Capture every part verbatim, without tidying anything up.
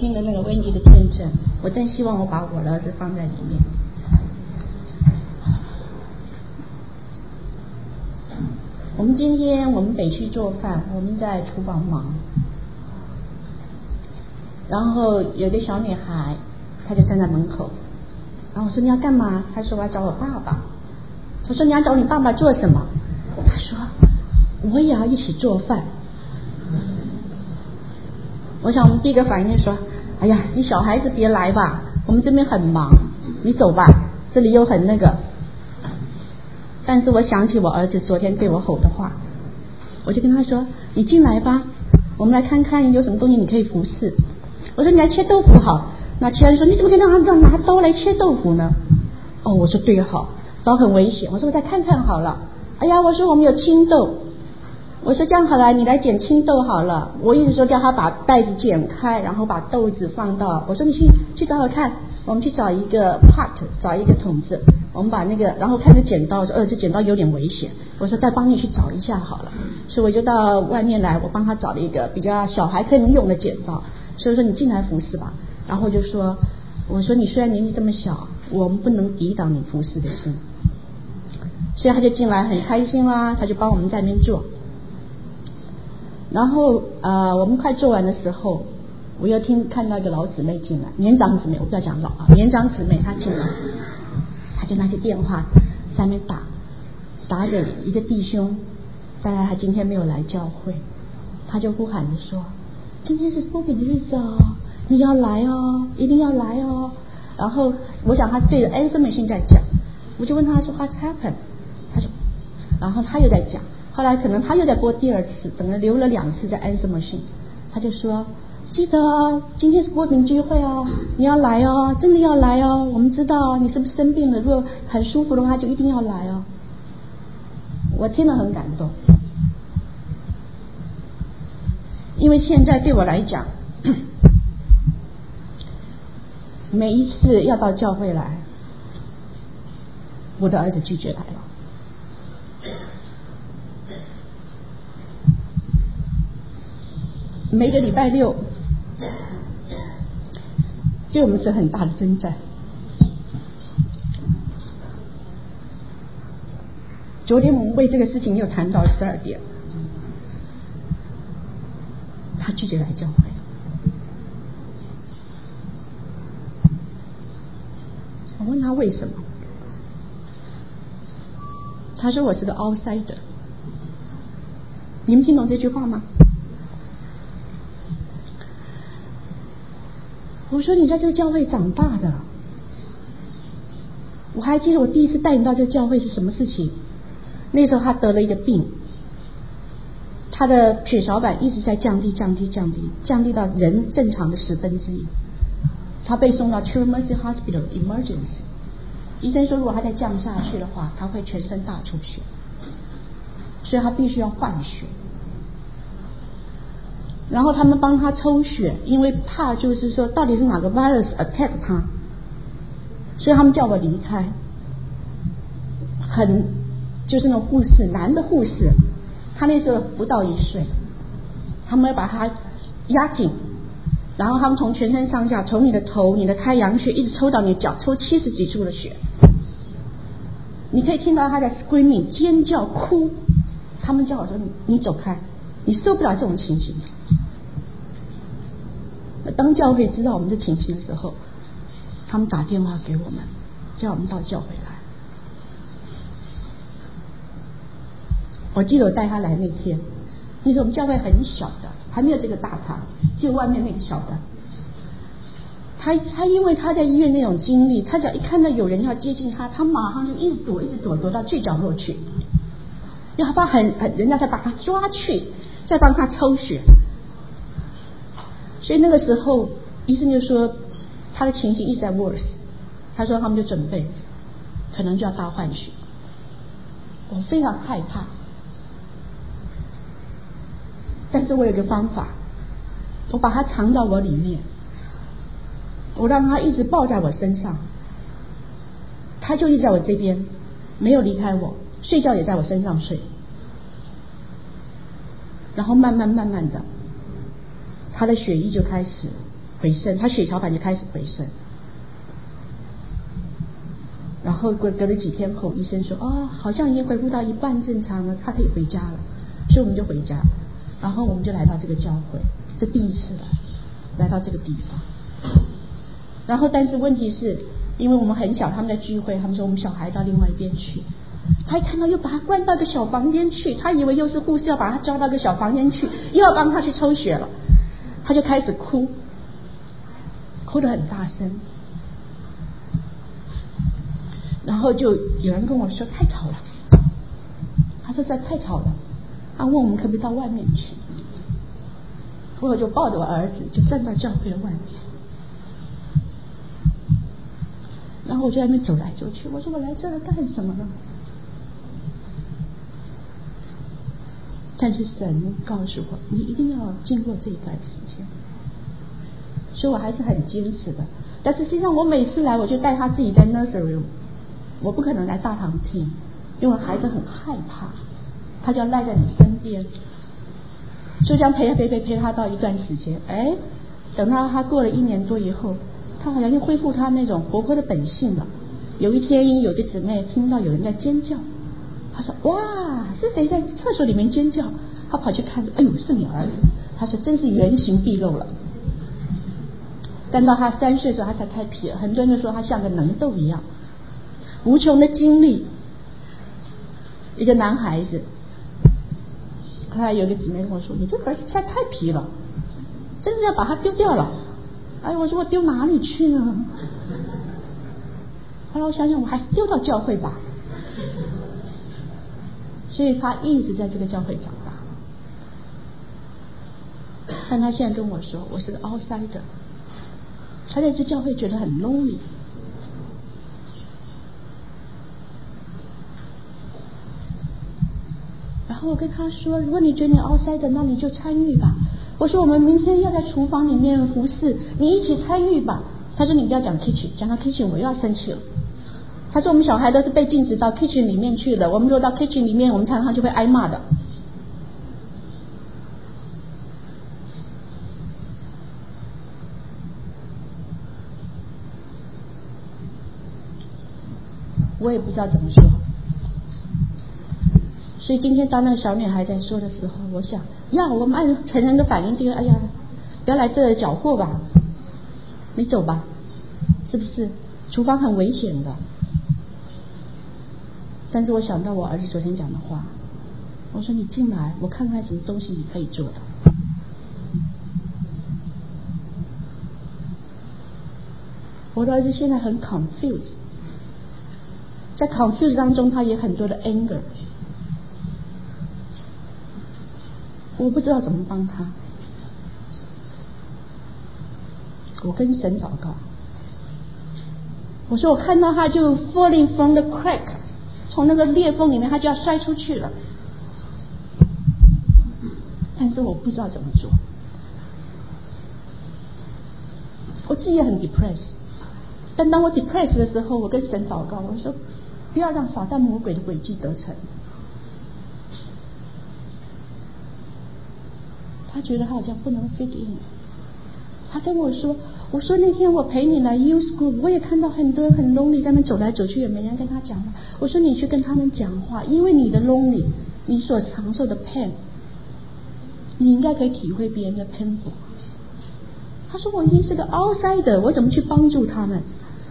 听了那个温吉的见证，我真希望我把我的儿子放在里面。我们今天我们北区做饭，我们在厨房忙，然后有个小女孩，她就站在门口，然后我说你要干嘛？她说我要找我爸爸。我说你要找你爸爸做什么？她说我也要一起做饭。我想我们第一个反应是说，哎呀，你小孩子别来吧，我们这边很忙，你走吧，这里又很那个。但是我想起我儿子昨天对我吼的话，我就跟他说，你进来吧，我们来看看有什么东西你可以服侍。我说你来切豆腐好，那其他人说你怎么可以让他拿刀来切豆腐呢？哦，我说对好，刀很危险，我说我再看看好了。哎呀，我说我们有青豆，我说这样好了，你来捡青豆好了。我一直说叫他把袋子剪开，然后把豆子放到，我说你去去找找看，我们去找一个 pot， 找一个桶子，我们把那个，然后看着剪刀，说呃这剪刀有点危险，我说再帮你去找一下好了。所以我就到外面来，我帮他找了一个比较小孩可以用的剪刀。所以说你进来服侍吧。然后就说，我说你虽然年纪这么小，我们不能抵挡你服侍的心。所以他就进来很开心啦，他就帮我们在那边做。然后呃，我们快做完的时候，我又听看到一个老姊妹进来，年长姊妹，我不要讲老啊，年长姊妹她进来，她就拿起电话在那边打，打给一个弟兄，大概他今天没有来教会，他就呼喊着说，今天是波比的日子哦，你要来哦，一定要来哦。然后我想他是对着 answer machine 在讲，我就问他说 What's happened？ 他说，然后他又在讲。后来可能他又在播第二次，等了留了两次在 answer machine， 他就说记得哦，今天是播饼聚会哦，你要来哦，真的要来哦，我们知道你是不是生病了，如果很舒服的话就一定要来哦。我听了很感动，因为现在对我来讲，每一次要到教会来，我的儿子拒绝来了。每个礼拜六对我们是很大的征战。昨天我们为这个事情又谈到十二点，他拒绝来教会。我问他为什么，他说我是个 outsider。 你们听懂这句话吗？我说你在这个教会长大的，我还记得我第一次带你到这个教会是什么事情。那时候他得了一个病，他的血小板一直在降低降低降低降低到人正常的十分之一，他被送到 Children's Mercy Hospital Emergency， 医生说如果他再降下去的话，他会全身大出血，所以他必须要换血。然后他们帮他抽血，因为怕就是说到底是哪个 virus attack 他，所以他们叫我离开。很就是那种护士，男的护士，他那时候不到一岁，他们要把他压紧，然后他们从全身上下，从你的头、你的太阳穴一直抽到你的脚，抽七十几处的血，你可以听到他在 screaming 尖叫哭。他们叫我说你你走开，你受不了这种情形。当教会知道我们的情形的时候，他们打电话给我们，叫我们到教会来。我记得我带他来那天，那时候我们教会很小的，还没有这个大堂，只有外面那个小的。他他因为他在医院那种经历，他只要一看到有人要接近他，他马上就一直躲一直躲躲到最角落去，因为他怕很很人家再把他抓去，再帮他抽血。所以那个时候医生就说他的情形一直在 worse， 他说他们就准备可能就要大换血。我非常害怕，但是我有个方法，我把它藏到我里面，我让他一直抱在我身上，他就一直在我这边，没有离开我，睡觉也在我身上睡。然后慢慢慢慢的，他的血液就开始回升，他血小板就开始回升。然后隔隔了几天后，医生说哦，好像已经恢复到一半正常了，他可以回家了。所以我们就回家，然后我们就来到这个教会，这第一次来来到这个地方。然后但是问题是，因为我们很小，他们在聚会，他们说我们小孩到另外一边去，他一看到又把他关到个小房间去，他以为又是护士要把他抓到个小房间去，又要帮他去抽血了，他就开始哭，哭得很大声。然后就有人跟我说太吵了，他说这太吵了，他问我们可不可以到外面去。我就抱着我儿子就站在教会的外面，然后我就在那边走来走去，我说我来这儿干什么呢？但是神告诉我，你一定要经过这一段时间，所以我还是很坚持的。但是实际上我每次来，我就带他自己在 nursery， 我不可能来大堂听，因为孩子很害怕，他就要赖在你身边，就这样陪陪陪陪他到一段时间。哎，等到他过了一年多以后，他好像又恢复他那种活泼的本性了。有一天，有个姊妹听到有人在尖叫，她说：“哇，是谁在厕所里面尖叫？”她跑去看，哎呦，是你儿子。她说：“真是原形毕露了。”但到他三岁的时候，他才开皮了。很多人都说他像个能豆一样，无穷的精力。一个男孩子，后来有一个姊妹跟我说：“你这个儿子现在太皮了，真是要把他丢掉了。”哎，我说我丢哪里去呢？后来我想想，我还是丢到教会吧。所以他一直在这个教会长大。但他现在跟我说，我是个 outsider， 他在这教会觉得很 lonely。然后我跟他说，如果你觉得你 outsider， 那你就参与吧。我说我们明天要在厨房里面服侍，你一起参与吧。他说你不要讲 kitchen， 讲到 kitchen 我又要生气了。他说我们小孩都是被禁止到 kitchen 里面去的，我们如果到 kitchen 里面，我们常常就会挨骂的。我也不知道怎么说。所以今天当那个小女孩在说的时候，我想呀，我们按成人的反应，就是哎呀，不要来这里搅和吧，你走吧，是不是？厨房很危险的。但是我想到我儿子昨天讲的话，我说你进来，我看看什么东西你可以做的。我的儿子现在很 confused， 在 confused 当中，他也很多的 anger。我不知道怎么帮他，我跟神祷告。我说我看到他就 falling from the crack， 从那个裂缝里面他就要摔出去了，但是我不知道怎么做。我自己也很 depressed， 但当我 depressed 的时候，我跟神祷告，我说不要让撒旦魔鬼的诡计得逞。他觉得他好像不能 fit in， 他跟我说，我说那天我陪你来 youth school， 我也看到很多人很 lonely， 在那走来走去也没人跟他讲话。我说你去跟他们讲话，因为你的 lonely， 你所承受的 pain， 你应该可以体会别人的 painful。 他说我已经是个 outsider， 我怎么去帮助他们？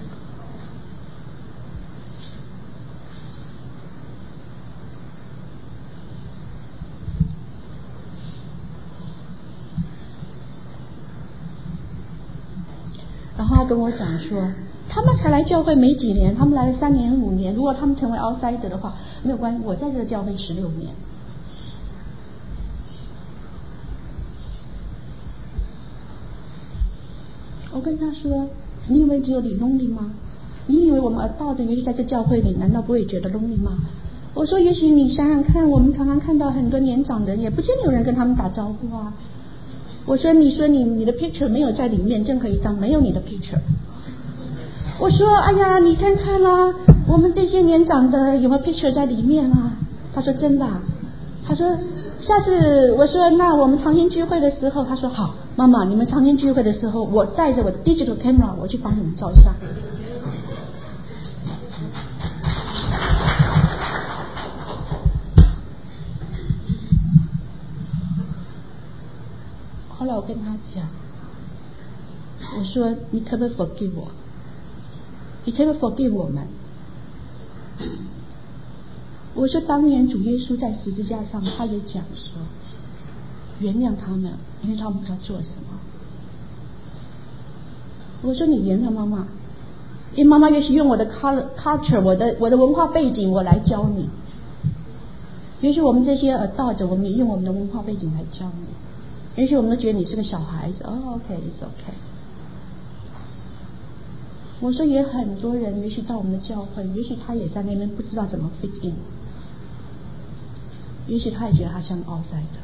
然后他跟我讲说，他们才来教会没几年，他们来了三年五年，如果他们成为 outsider 的话，没有关系，我在这个教会十六年。我跟他说，你以为只有你 lonely 吗？你以为我们到着也许在这教会里，难道不会觉得 lonely 吗？我说也许你想想看，我们常常看到很多年长的人，也不见得有人跟他们打招呼啊。我说你说你你的 picture 没有在里面，任何一张没有你的 picture。 我说哎呀你看看啦，我们这些年长的有没有 picture 在里面啊？他说真的啊。他说下次我说那我们常年聚会的时候，他说好， 妈妈，你们常年聚会的时候，我带着我的 digital camera 我去帮你们照相。后来我跟他讲，我说你可不可以 forgive 我？你可不可以 forgive 我们？我说当年主耶稣在十字架上，他也讲说，原谅他们，因为他们不知道做什么。我说你原谅妈妈，因为妈妈也许用我的 culture 我的我的文化背景我来教你，也许我们这些 adult 我们也用我们的文化背景来教你，也许我们都觉得你是个小孩子，哦 OK it's OK。我说也很多人也许到我们的教会，也许他也在那边不知道怎么 fit in， 也许他也觉得他像 outsider。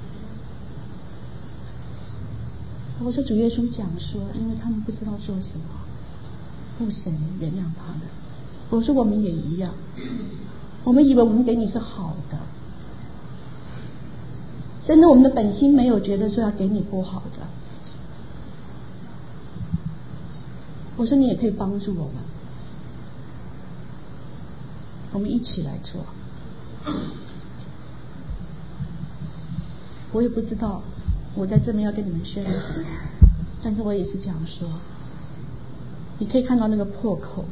我说主耶稣讲说，因为他们不知道做什么，父神原谅他们。我说我们也一样，我们以为我们给你是好的，真的我们的本心没有觉得说要给你不好的。我说你也可以帮助我们，我们一起来做。我也不知道我在这边要跟你们宣什么，但是我也是这样说。你可以看到那个破口，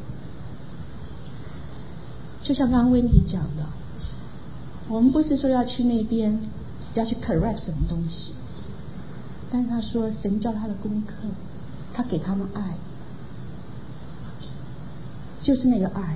就像刚刚温迪讲的，我们不是说要去那边要去 correct 什么东西，但是他说神教他的功课，他给他们爱，就是那个爱。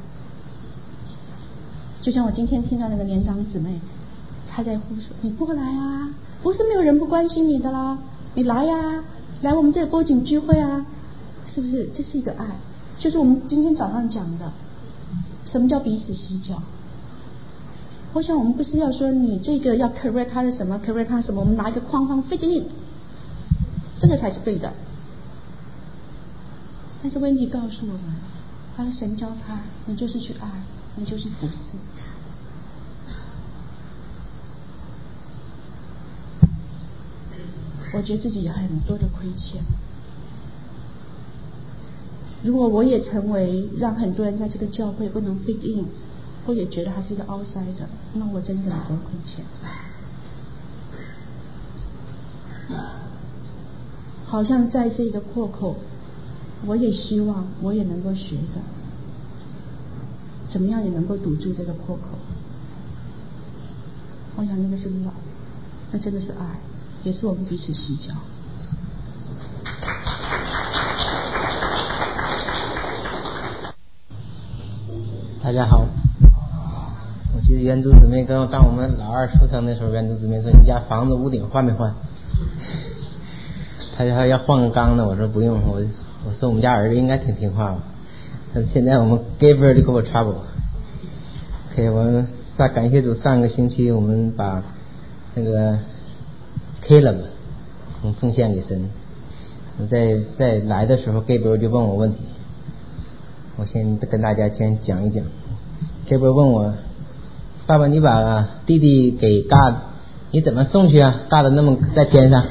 就像我今天听到那个年长姊妹，她在呼说：“你过来啊，不是没有人不关心你的啦，你来呀、啊，来我们这个波景聚会啊，是不是？这是一个爱，就是我们今天早上讲的，什么叫彼此洗脚？我想我们不是要说你这个要 correct 他的什么 correct 他什么，我们拿一个框框 fit in， 这个才是对的。但是温迪告诉我们，他的神教他，你就是去爱，你就是服侍。我觉得自己有很多的亏欠。如果我也成为让很多人在这个教会不能 fit in， 我也觉得他是一个 outsider， 那我真的很多亏欠。好像在这个破口，我也希望我也能够学的，怎么样也能够堵住这个破口。我想那个是 love， 那真的是爱，也是我们彼此洗脚。 大家好，我记得原主姊妹跟我当我们老二出生的时候，原主姊妹说你家房子屋顶换没换？他说要换个缸的，我说不用，我我说我们家儿子应该挺听话吧。但是现在我们 Gabriel 就给我 trouble。OK， 我们上感谢主，上个星期我们把那个 Caleb 我们奉献给神。我在在来的时候 Gabriel 就问我问题，我先跟大家先讲一讲。Gabriel 问我，爸爸你把弟弟给 God 你怎么送去啊？ God 那么在天上。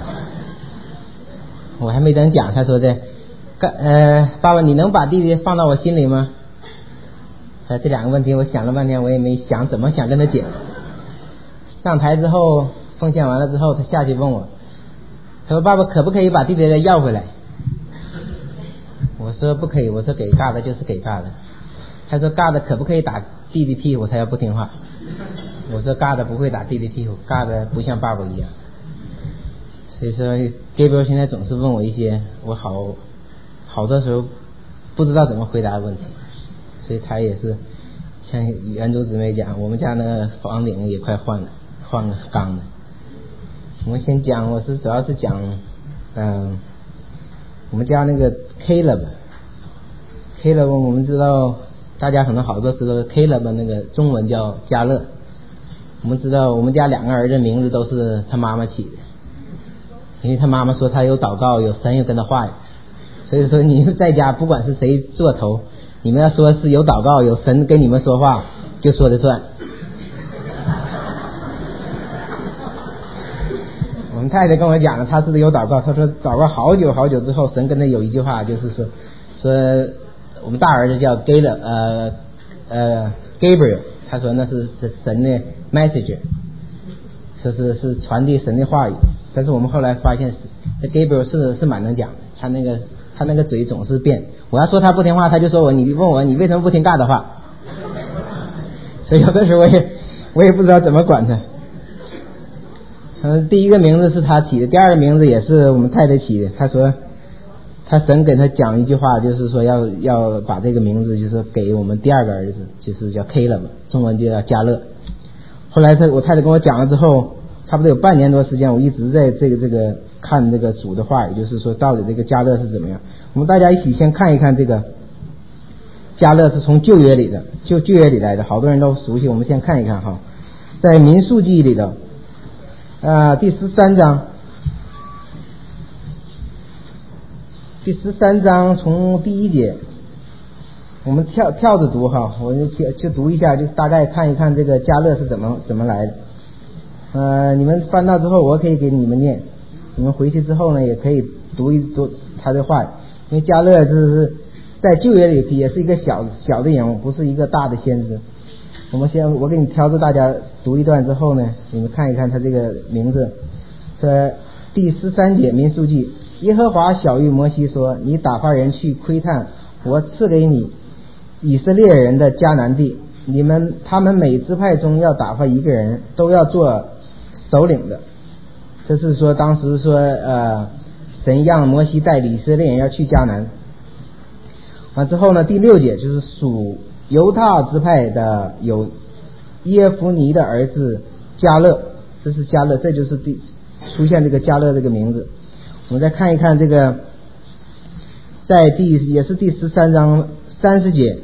我还没等讲，他说的，呃，爸爸你能把弟弟放到我心里吗？呃，这两个问题我想了半天，我也没想怎么想跟他解。上台之后奉献完了之后，他下去问我，他说爸爸可不可以把弟弟再要回来？我说不可以，我说给尬的就是给尬的。他说尬的可不可以打弟弟屁股？他要不听话。我说尬的不会打弟弟屁股，尬的不像爸爸一样。所以说 Gabriel 现在总是问我一些我好好多时候不知道怎么回答的问题，所以他也是像原主姊妹讲，我们家那个房顶也快换了，换个缸的。我们先讲，我是主要是讲嗯、呃，我们家那个 Caleb Caleb 我们知道大家可能好多知道 Caleb 那个中文叫加勒。我们知道我们家两个儿子名字都是他妈妈起的，因为他妈妈说他有祷告，有神又跟他话语，所以说你在家不管是谁做头，你们要说是有祷告有神跟你们说话就说的算。我们太太跟我讲了，她是有祷告，她说祷告好久好久之后，神跟她有一句话，就是说说我们大儿子叫 Gabriel 呃呃 Gabriel， 他说那是是神的 message， 说是是传递神的话语。但是我们后来发现是这 Gabriel 是是蛮能讲的，他那个他那个嘴总是变，我要说他不听话，他就说我你问我你为什么不听大的话，所以有的时候我也我也不知道怎么管他。嗯，第一个名字是他起的，第二个名字也是我们太太起的。他说他神给他讲一句话，就是说要要把这个名字就是给我们第二个儿子，就是叫 Caleb， 中文就叫加勒。后来他我太太跟我讲了之后，差不多有半年多时间，我一直在这个这个看这个主的话，也就是说到底这个加勒是怎么样。我们大家一起先看一看这个加勒是从旧约里的，就旧约里来的，好多人都熟悉。我们先看一看哈，在民数记里的啊第十三章，第十三章从第一节，我们跳跳着读哈，我就就读一下，就大概看一看这个加勒是怎么怎么来的。呃，你们翻到之后，我可以给你们念，你们回去之后呢，也可以读一读他的话，因为加勒就是在旧约里也是一个小小的人物，不是一个大的先知。我们先，我给你挑着大家读一段之后呢，你们看一看他这个名字。这第十三节民数记，耶和华晓谕摩西说：你打发人去窥探我赐给你以色列人的迦南地，你们他们每支派中要打发一个人，都要做首领的。这是说当时说呃，神让摩西带领以色列人要去迦南。完之后呢，第六节就是属犹大支派的有耶孚尼的儿子加勒，这是加勒，这就是第出现这个加勒这个名字。我们再看一看这个，在第也是第十三章三十节，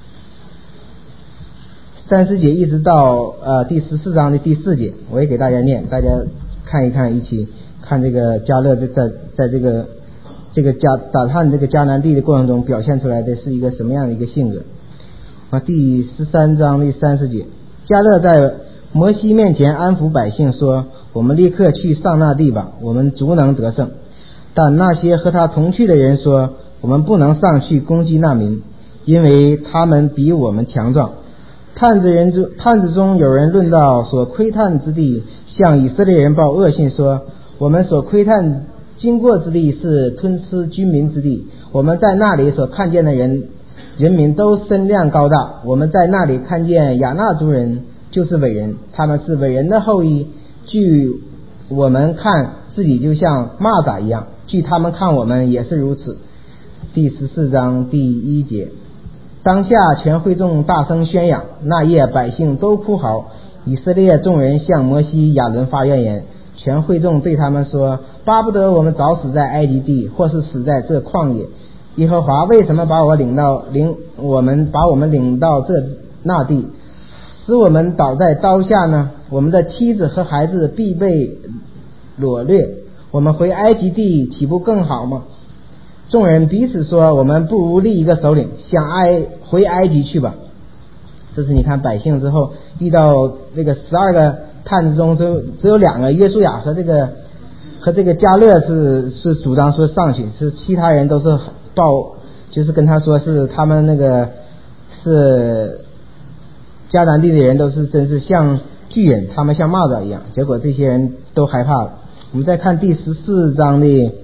三十节一直到呃第十四章的第四节，我也给大家念，大家看一看，一起看这个加勒在在在这个这个加打探这个迦南地的过程中表现出来的是一个什么样的一个性格。啊，第十三章第三十节，加勒在摩西面前安抚百姓说：我们立刻去上那地吧，我们足能得胜。但那些和他同去的人说：我们不能上去攻击那民，因为他们比我们强壮。探子人中探子中有人论到所窥探之地，向以色列人报恶信说：我们所窥探经过之地是吞吃军民之地，我们在那里所看见的人人民都身量高大，我们在那里看见亚纳族人就是伟人，他们是伟人的后裔，据我们看自己就像蚂蚱一样，据他们看我们也是如此。第十四章第一节，当下全会众大声宣扬，那夜百姓都哭嚎，以色列众人向摩西亚伦发怨言，全会众对他们说：巴不得我们早死在埃及地，或是死在这旷野。耶和华为什么把我领到领我们把我们领到这那地，使我们倒在刀下呢？我们的妻子和孩子必被掳掠，我们回埃及地岂不更好吗？众人彼此说：我们不如立一个首领，向埃回埃及去吧。这是你看百姓之后遇到这个十二个探子中，只只有两个约书亚和这个和这个加勒是是主张说上去，是其他人都是报，就是跟他说是他们那个是迦南地的人都是真是像巨人，他们像蚂蚱一样，结果这些人都害怕了。我们再看第十四章的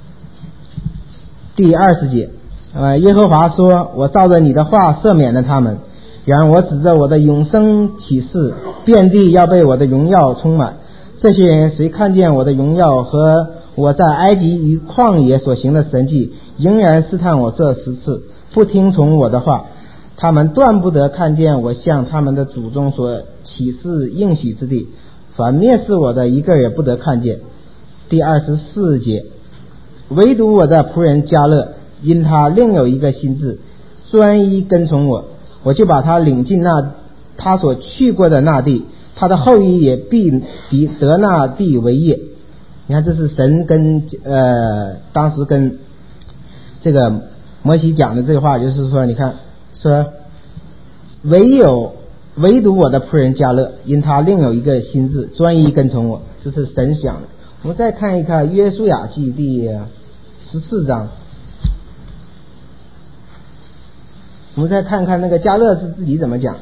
第二十节，呃，耶和华说：我照着你的话赦免了他们，然而我指着我的永生起誓，遍地要被我的荣耀充满。这些人谁看见我的荣耀和我在埃及与旷野所行的神迹，仍然试探我这十次，不听从我的话，他们断不得看见我向他们的祖宗所起誓应许之地，反蔑视我的一个也不得看见。第二十四节，唯独我的仆人加勒，因他另有一个心志，专一跟从我，我就把他领进那他所去过的那地，他的后裔也必得那地为业。你看，这是神跟呃当时跟这个摩西讲的这个话，就是说，你看说唯有唯独我的仆人加勒，因他另有一个心志，专一跟从我，这是神想的。 我们再看一看约书亚记第十四章，我们再看看那个迦勒是自己怎么讲。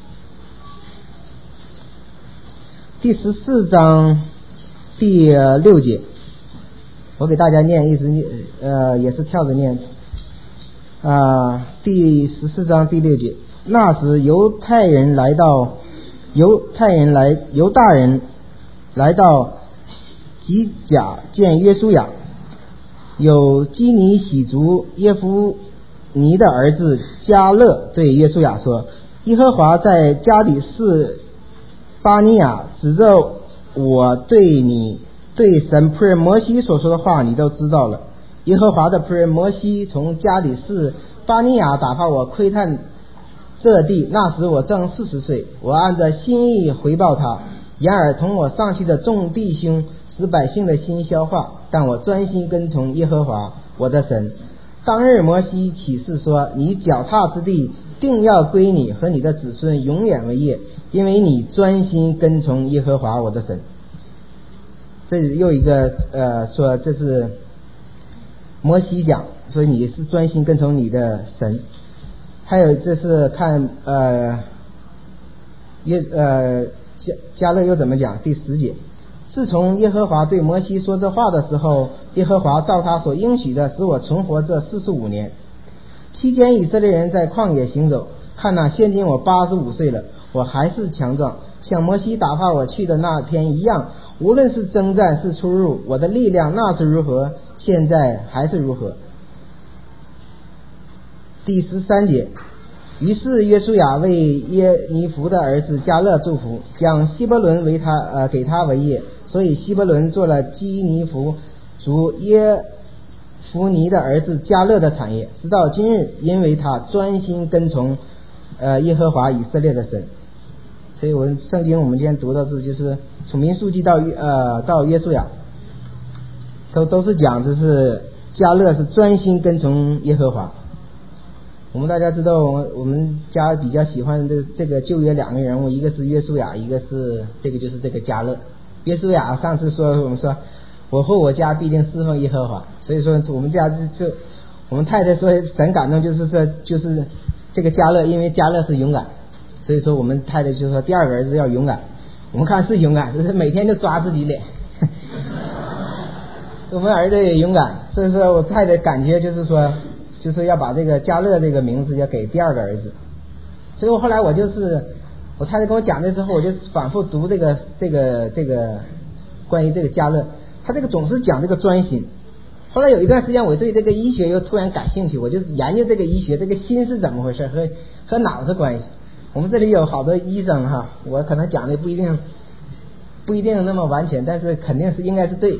第十四章第六节，我给大家念，一直念，呃，也是跳着念。啊、呃，第十四章第六节，那时犹太人来到，犹太人来，犹大人来到吉甲见约书亚，有基尼喜族耶夫尼的儿子迦勒对约书亚说：耶和华在加底士巴尼亚指着我对你对神仆人摩西所说的话，你都知道了。耶和华的仆人摩西从加底士巴尼亚打发我窥探这地，那时我正四十岁，我按着心意回报他。然而同我上去的众弟兄使百姓的心消化，但我专心跟从耶和华我的神。当日摩西起誓说：你脚踏之地定要归你和你的子孙永远为业，因为你专心跟从耶和华我的神。这又一个呃说这是摩西讲，所以你是专心跟从你的神。还有这是看呃耶呃加加勒又怎么讲？第十节，自从耶和华对摩西说这话的时候，耶和华照他所应许的使我存活这四十五年。期间以色列人在旷野行走，看哪，现今我八十五岁了，我还是强壮，像摩西打发我去的那天一样。无论是征战是出入，我的力量那是如何，现在还是如何。第十三节，于是约书亚为耶尼弗的儿子迦勒祝福，将希伯伦为他呃给他为业，所以希伯伦做了基尼弗族耶弗尼的儿子迦勒的产业，直到今日，因为他专心跟从呃耶和华以色列的神。所以我们圣经我们今天读到这就是从民数记到呃到约书亚，都都是讲就是迦勒是专心跟从耶和华。我们大家知道，我们家比较喜欢的这个旧约两个人物，一个是约书亚，一个是这个就是这个迦勒。约书亚上次说我们说我和我家必定侍奉耶和华，所以说我们家就就我们太太说神感动，就是说就是这个迦勒，因为迦勒是勇敢，所以说我们太太就说第二个儿子要勇敢。我们看是勇敢，就是每天就抓自己脸。我们儿子也勇敢，所以说我太太感觉就是说就是要把这个迦勒这个名字要给第二个儿子。所以我后来我就是我太太跟我讲的时候，我就反复读这个这个这个关于这个迦勒，他这个总是讲这个专心。后来有一段时间我对这个医学又突然感兴趣，我就研究这个医学，这个心是怎么回事，和和脑子关系。我们这里有好多医生哈，我可能讲的不一定不一定那么完全，但是肯定是应该是对。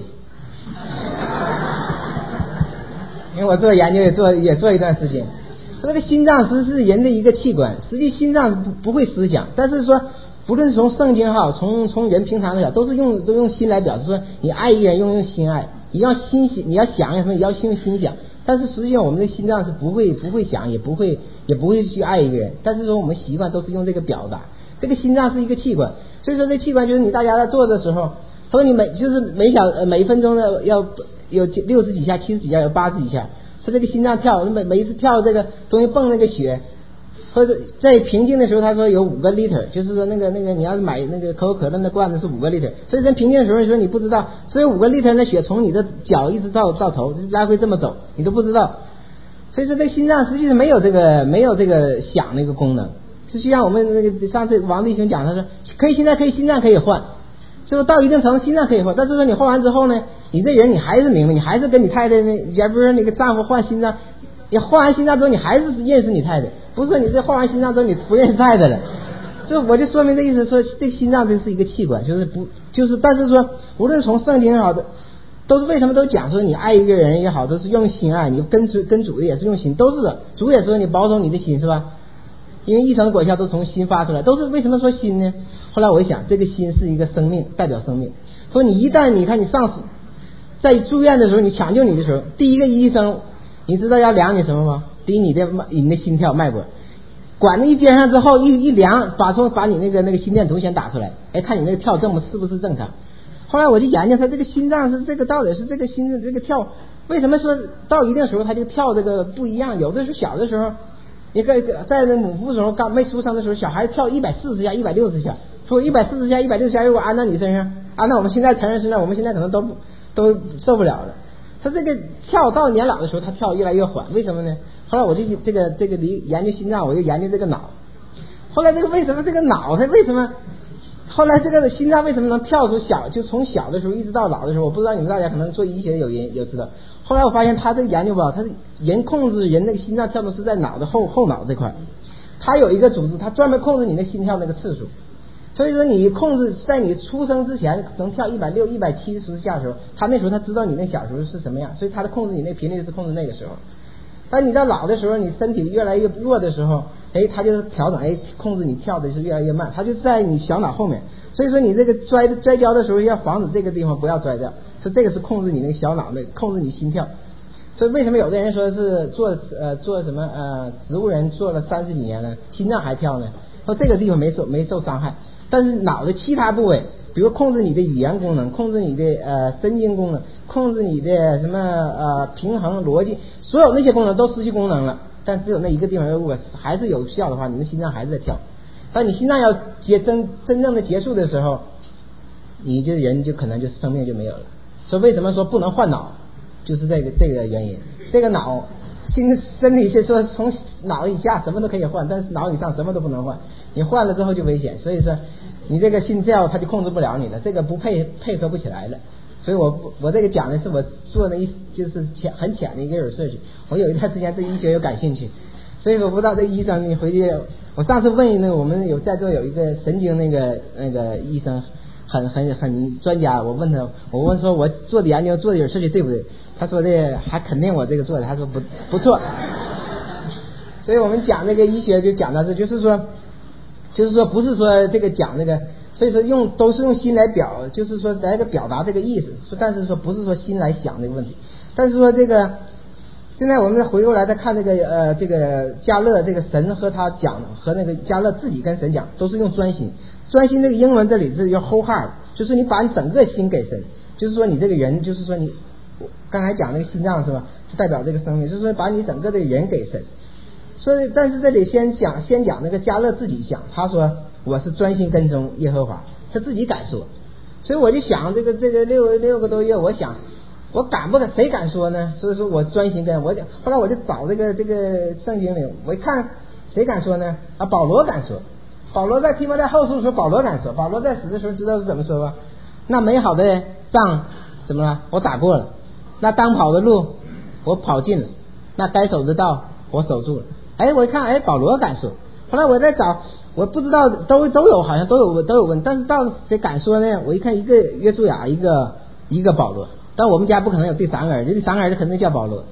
因为我做研究也做也做一段时间，这个心脏实是人的一个器官，实际心脏不不会思想，但是说不论从圣经哈，从从人平常的讲，都是用都用心来表示说你爱一个人用用心爱，你要心你要想什么也要用心想，但是实际上我们的心脏是不会不会想，也不会也不会去爱一个人，但是说我们习惯都是用这个表达。这个心脏是一个器官，所以说这器官就是你大家在做的时候，他说你每就是每小呃每分钟的要有六十几下七十几下有八十几下，他这个心脏跳每每一次跳这个东西蹦那个血，或者在平静的时候他说有五个 liter， 就是说那个那个你要是买那个可口可乐那罐子是五个 liter， 所以在平静的时候你说你不知道，所以五个 liter 的血从你的脚一直到到头来回这么走你都不知道，所以说这个心脏实际是没有这个没有这个想那个功能。实际上我们那个上次王弟兄讲他说可以现在可以心脏可以换，就是到一定程度心脏可以换，但是说你换完之后呢，你这人你还是明白，你还是跟你太太那也不是那个丈夫换心脏，你换完心脏之后你还是认识你太太，不是说你这换完心脏之后你不认识太太了。所以我就说明这意思，说这心脏这是一个器官，就是不就是但是说无论从圣经也好的都是为什么都讲说你爱一个人也好都是用心爱，你跟主跟主的也是用心，都是主也说你保守你的心是吧，因为一生果效都从心发出来，都是为什么说心呢？后来我一想，这个心是一个生命，代表生命。说你一旦你看你上在住院的时候，你抢救你的时候，第一个医生你知道要量你什么吗？第一你的你的心跳脉搏，管子一接上之后一一量，把从把你那个那个心电图先打出来，哎，看你那个跳这么是不是正常。 后来我就研究他这个心脏是这个到底是这个心的这个跳，为什么说到一定时候他就跳这个不一样？有的时候小的时候，一个在那母腹的时候刚没出生的时候，小孩跳一百四十下、一百六十下，说一百四十下、一百六十下，如果安到你身上，安到我们现在成人身上，我们现在可能都都受不了了。他这个跳到年老的时候，他跳越来越缓，为什么呢？后来我就这个这个离研究心脏，我就研究这个脑。后来这个为什么这个脑它为什么？后来这个心脏为什么能跳出小，就从小的时候一直到老的时候，我不知道你们大家可能做医学有人有知道。后来我发现他这个研究吧，他是人控制人那个心脏跳动是在脑的后后脑这块，他有一个组织，他专门控制你的心跳那个次数。所以说你控制在你出生之前能跳一百六、一百七十下的时候，他那时候他知道你那小时候是什么样，所以他的控制你那频率是控制那个时候。但你到老的时候，你身体越来越弱的时候，哎，他就调整，哎，控制你跳的是越来越慢，他就在你小脑后面。所以说你这个摔摔跤的时候要防止这个地方不要摔掉，所以这个是控制你那个小脑的，控制你心跳。所以为什么有的人说是做呃做什么呃植物人做了三十几年了，心脏还跳呢？说这个地方没受没受伤害，但是脑的其他部位，比如控制你的语言功能，控制你的呃神经功能，控制你的什么呃平衡逻辑，所有那些功能都失去功能了，但只有那一个地方如果还是有效的话，你的心脏还是在跳。但你心脏要结真真正的结束的时候，你这人就可能就生命就没有了。所以为什么说不能换脑，就是这个这个原因。这个脑心生理是说从脑以下什么都可以换，但是脑以上什么都不能换，你换了之后就危险。所以说你这个心跳它就控制不了你了，这个不配配合不起来了。所以我我这个讲的是我做的一就是浅很浅的一个 research， 我有一段时间对医学有感兴趣，所以我不知道这医生你回去，我上次问那个我们有在座有一个神经那个那个医生很很很专家，我问他，我问说我做的研究做的 research 对不对？他说这还肯定我这个做的，他说不不错。所以我们讲这个医学就讲到这，就是说就是说不是说这个讲这个，所以说用都是用心来表，就是说来个表达这个意思，但是说不是说心来想这个问题。但是说这个现在我们回过来再看这个呃这个迦勒这个神和他讲和那个迦勒自己跟神讲都是用专心，专心这个英文这里是叫 whole heart， 就是你把你整个心给神，就是说你这个人就是说你刚才讲那个心脏是吧，就代表这个生命，就是说把你整个的人给神。所以但是这里先讲先讲那个迦勒自己讲，他说我是专心跟踪耶和华，他自己敢说。所以我就想这个这个六六个多月，我想我敢不敢谁敢说呢？所以说我专心跟我就后来我就找这个这个圣经里，我一看谁敢说呢？啊，保罗敢说。保罗在提摩太后书说保罗敢说，保罗在死的时候知道是怎么说吧？那美好的仗怎么了？我打过了。那当跑的路我跑尽了，那该守的道我守住了。哎，我一看，哎，保罗敢说。后来我在找，我不知道都都有，好像都有都有问，但是到谁敢说呢？我一看，一个约书亚，一个一个保罗。但我们家不可能有第三个儿子，第三个儿子肯定叫保罗。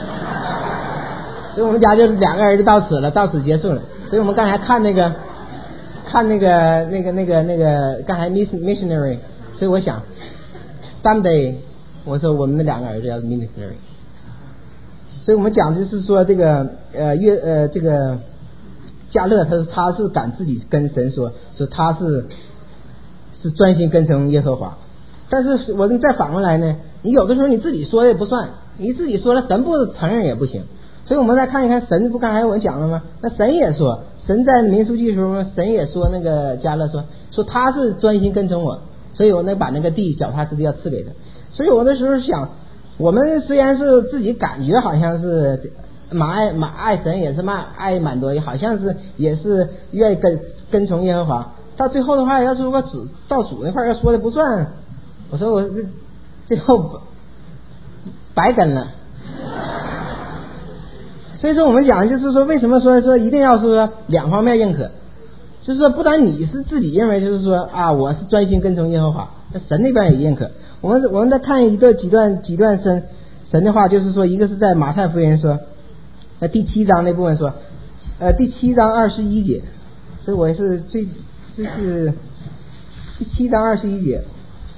所以我们家就两个儿子到此了，到此结束了。所以我们刚才看那个看那个那个那个那个刚才 missionary， 所以我想 someday 我说我们的两个儿子要 ministry。所以我们讲的就是说这个呃约呃这个迦勒他他是敢自己跟神说，说他是是专心跟从耶和华。但是我们再反过来呢，你有的时候你自己说也不算，你自己说了神不承认也不行。所以我们再看一看神，不刚才我们讲了吗？那神也说，神在民数记的时候，神也说那个迦勒说说他是专心跟从我，所以我能把那个地脚踏实地要赐给他。所以我那时候想，我们虽然是自己感觉好像是蛮爱蛮爱神，也是蛮爱蛮多，好像是也是愿意跟跟从耶和华，到最后的话，要是如果主到主那块要说的不算，我说我最后白跟了。所以说我们讲就是说，为什么说说一定要说两方面认可，就是说不但你是自己认为就是说啊我是专心跟从耶和华，那神那边也认可。我们我们再看一个几段几段神神的话，就是说一个是在马太福音说，那第七章那部分说，呃第七章二十一节，所以我是最这是第七章二十一节。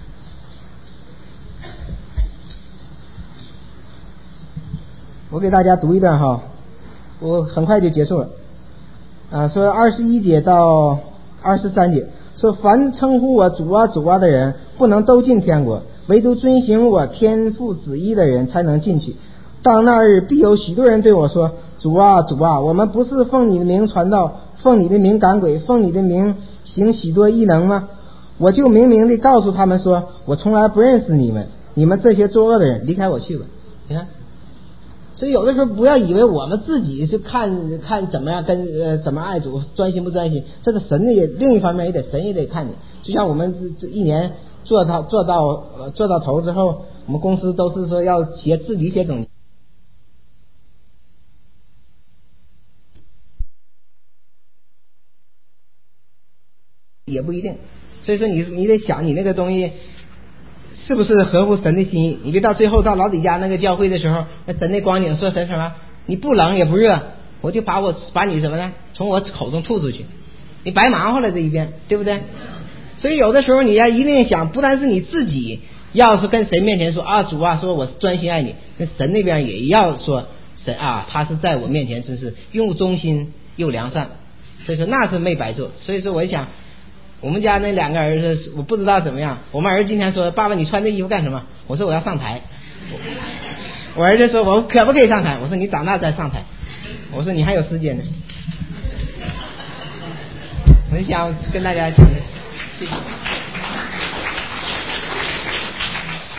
我给大家读一段哈，我很快就结束了。啊，说二十一节到二十三节，说凡称呼我主啊主啊的人， 不能都进天国，唯独遵行我天父旨意的人才能进去。当那日，必有许多人对我说：主啊，主啊，我们不是奉你的名传道，奉你的名赶鬼，奉你的名行许多异能吗？我就明明地告诉他们说，我从来不认识你们，你们这些作恶的人，离开我去吧。你看，所以有的时候不要以为我们自己是看看怎么样跟呃怎么爱主，专心不专心，这个神也另一方面也得神也得看你。就像我们这这一年做到做到呃做到头之后，我们公司都是说要写自己写总。也不一定，所以说你你得想你那个东西是不是合乎神的心意。你别到最后到老底家那个教会的时候，那神的光景说神什么，你不冷也不热，我就把我把你什么呢从我口中吐出去，你白忙活了这一遍，对不对？所以有的时候你要一定想，不单是你自己要是跟神面前说啊主啊，说我专心爱你，那神那边也要说神啊，他是在我面前真是又忠心又良善，所以说那是没白做。所以说我想我们家那两个儿子，我不知道怎么样。我们儿子今天说：“爸爸，你穿这衣服干什么？”我说：“我要上台。”我儿子说：“我可不可以上台？”我说：“你长大再上台。”我说：“你还有时间呢。”我就想跟大家讲，谢谢。